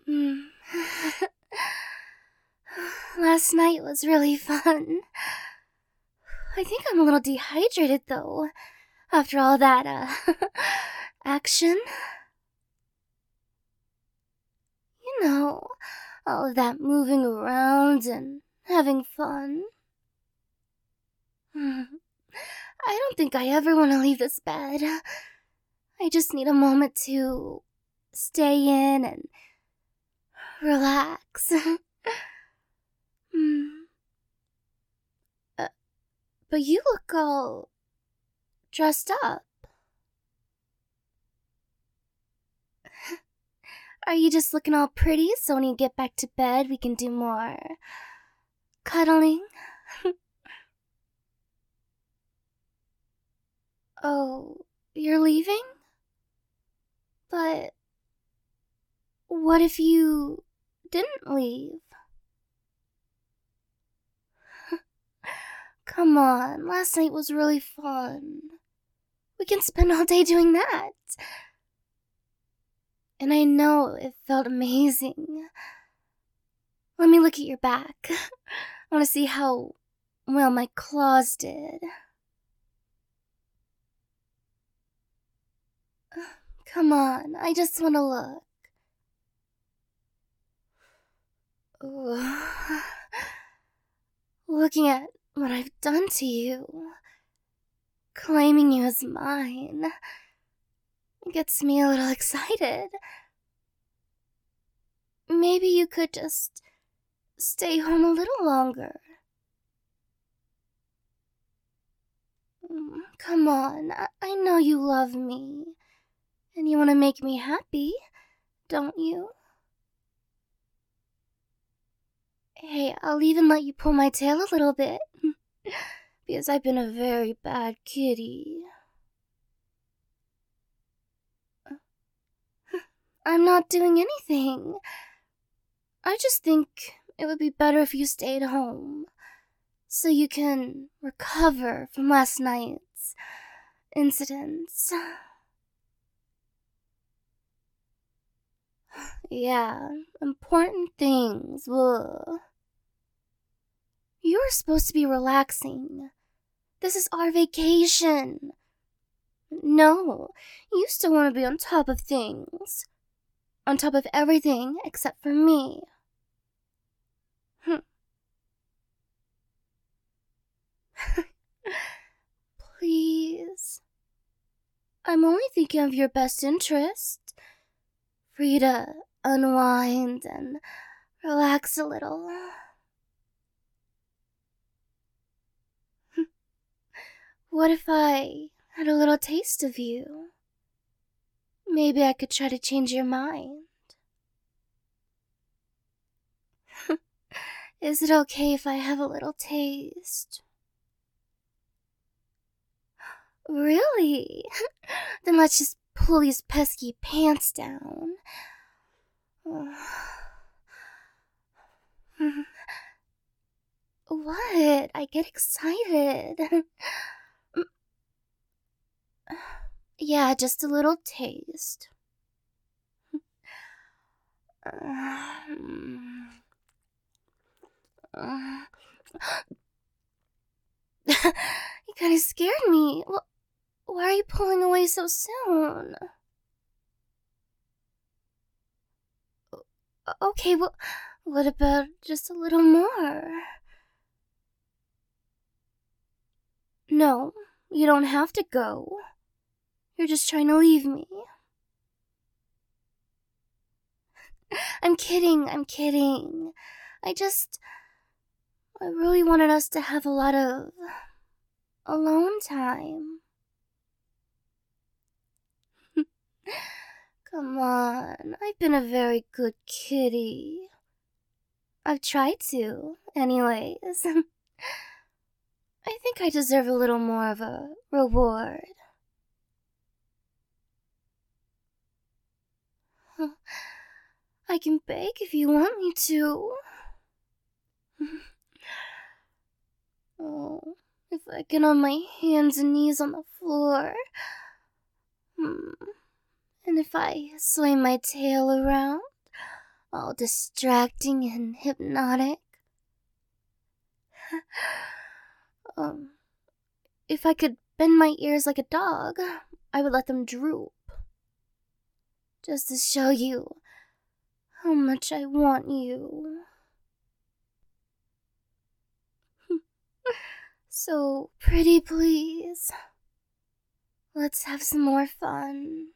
Hmm. Last night was really fun. I think I'm a little dehydrated though, after all that, action. You know, all of that moving around and having fun. I don't think I ever want to leave this bed. I just need a moment to stay in and relax. Hmm. Uh, but you look all dressed up. Are you just looking all pretty so when you get back to bed we can do more cuddling? Oh, you're leaving? But what if you didn't leave? Come on, last night was really fun. We can spend all day doing that. And I know it felt amazing. Let me look at your back. I want to see how well my claws did. Come on, I just want to look. Ooh. Looking at what I've done to you, claiming you as mine, gets me a little excited. Maybe you could just stay home a little longer. Come on, I know you love me, and you want to make me happy, don't you? Hey, I'll even let you pull my tail a little bit, because I've been a very bad kitty. I'm not doing anything. I just think it would be better if you stayed home, so you can recover from last night's incidents. Yeah, important things. Ugh. You're supposed to be relaxing. This is our vacation. No, you still want to be on top of things. On top of everything except for me. Please. I'm only thinking of your best interest. For you to unwind and relax a little. What if I had a little taste of you? Maybe I could try to change your mind. Is it okay if I have a little taste? Really? Then let's just pull these pesky pants down. What? I get excited. Yeah, just a little taste. You kind of scared me. Why are you pulling away so soon? Okay, well, what about just a little more? No, you don't have to go. You're just trying to leave me. I'm kidding, I'm kidding. I really wanted us to have a lot of alone time. Come on, I've been a very good kitty. I've tried to, anyways. I think I deserve a little more of a reward. I can beg if you want me to. Oh, if I get on my hands and knees on the floor. And if I sway my tail around all distracting and hypnotic. If I could bend my ears like a dog, I would let them droop. Just to show you how much I want you. So, pretty please, let's have some more fun.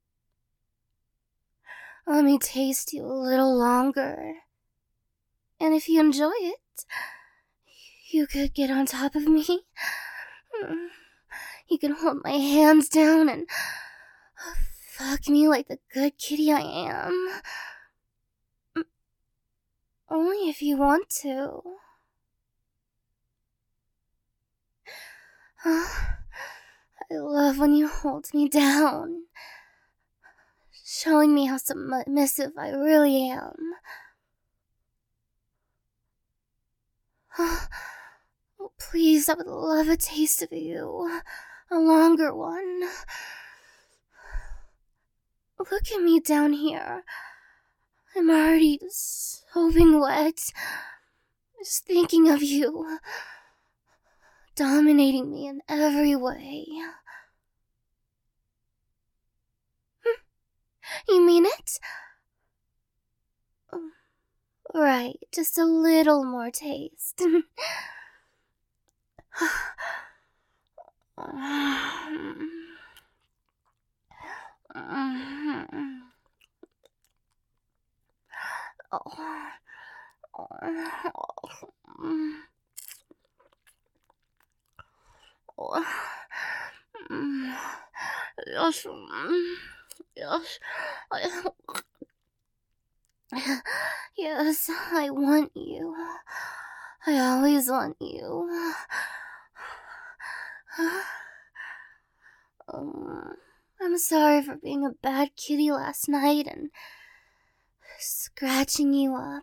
Let me taste you a little longer. And if you enjoy it, you could get on top of me. You can hold my hands down and fuck me like the good kitty I am. Only if you want to. I love when you hold me down, showing me how submissive I really am. Oh, please, I would love a taste of you. A longer one. Look at me down here. I'm already soaking wet. Just thinking of you. Dominating me in every way. You mean it? Right, just a little more taste. Yes, yes, yes, I want you. I always want you. I'm sorry for being a bad kitty last night and scratching you up.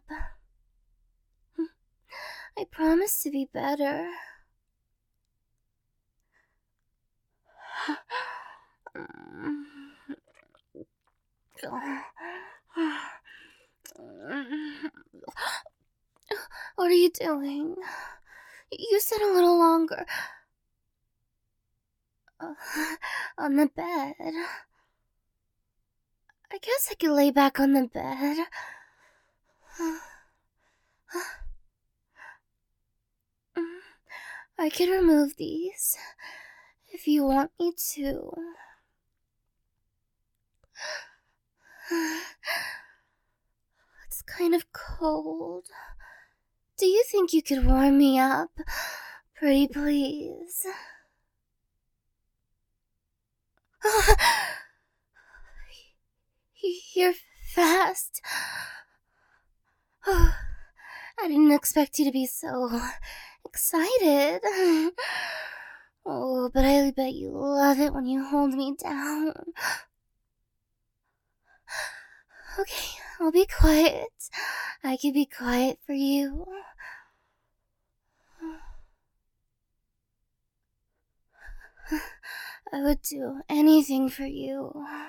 I promise to be better. What are you doing? You said a little longer. On the bed. I guess I could lay back on the bed. I could remove these if you want me to. It's kind of cold. Do you think you could warm me up? Pretty please. You're fast. I didn't expect you to be so excited. Oh, but I bet you love it when you hold me down. Okay, I'll be quiet. I can be quiet for you. I would do anything for you.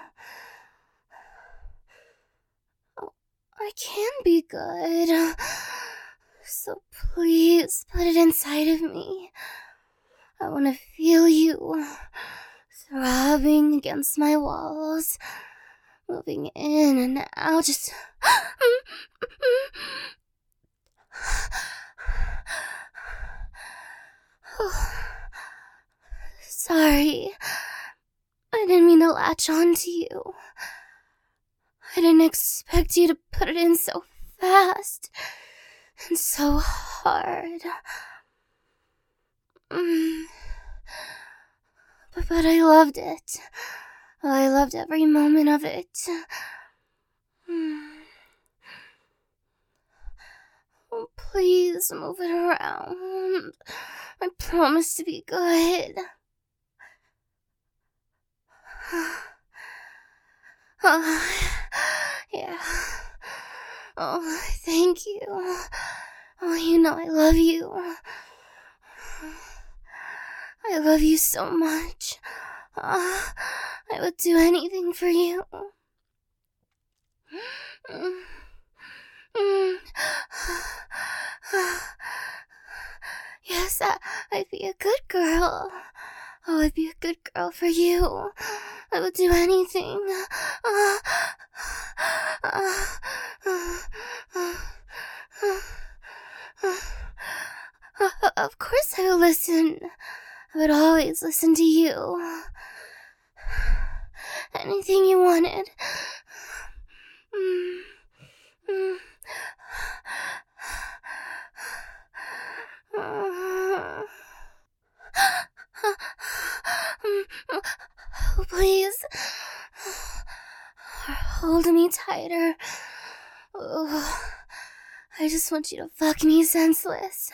Oh, I can be good. So please put it inside of me. I want to feel you throbbing against my walls, moving in and out, just... Sorry, I didn't mean to latch on to you. I didn't expect you to put it in so fast and so hard. But I loved it. I loved every moment of it. Oh, please move it around. I promise to be good. Yeah. Oh, thank you. Oh, you know I love you. I love you so much. I would do anything for you. I'd be a good girl for you. I would do anything. Of course I will listen. I would always listen to you. Anything you wanted. Please. Hold me tighter. Oh, I just want you to fuck me senseless.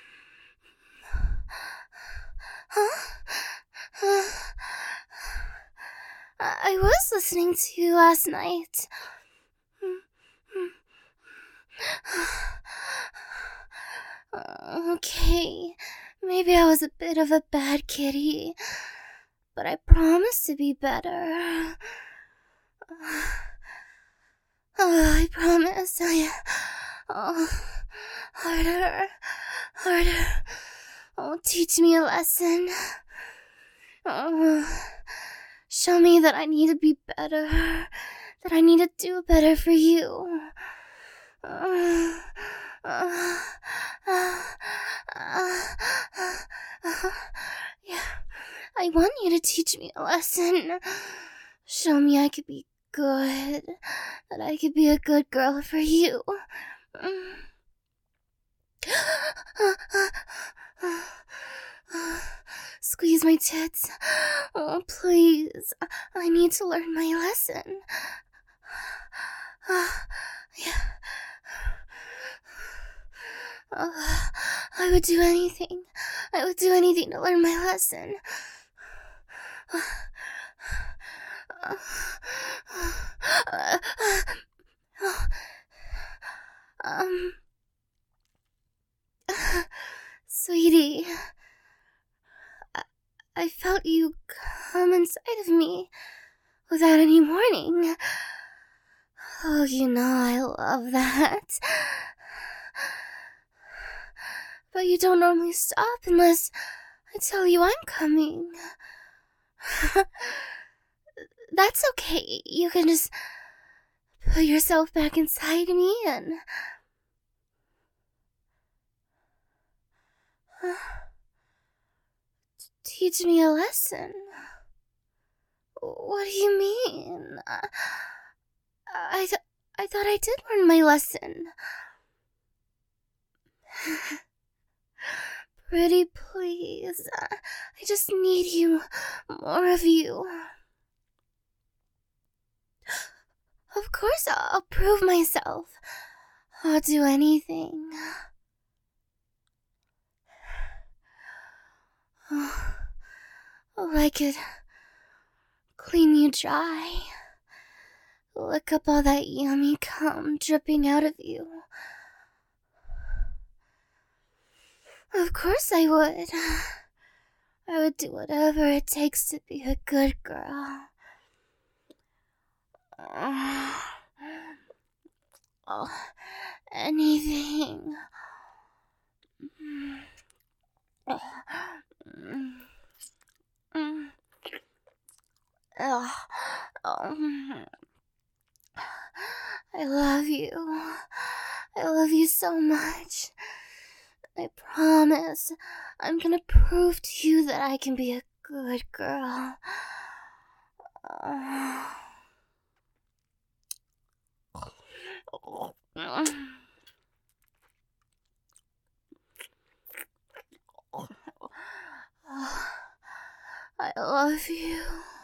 I was listening to you last night. Okay, maybe I was a bit of a bad kitty, but I promise to be better. I promise. Harder. Oh, teach me a lesson. Show me that I need to be better. That I need to do better for you. Yeah, I want you to teach me a lesson. Show me I could be good. That I could be a good girl for you. Squeeze my tits. Oh, please. I need to learn my lesson. Yeah. I would do anything. I would do anything to learn my lesson. Sweetie, I felt you come inside of me without any warning. Oh, you know I love that. But you don't normally stop unless I tell you I'm coming. That's okay. You can just put yourself back inside me and... teach me a lesson. What do you mean? I thought I did learn my lesson. Pretty please. I just need you. More of you. Of course I'll prove myself. I'll do anything. Oh, I could clean you dry. Lick up all that yummy cum dripping out of you. Of course I would. I would do whatever it takes to be a good girl. Oh, anything. I love you. I love you so much. I promise I'm gonna prove to you that I can be a good girl. I love you.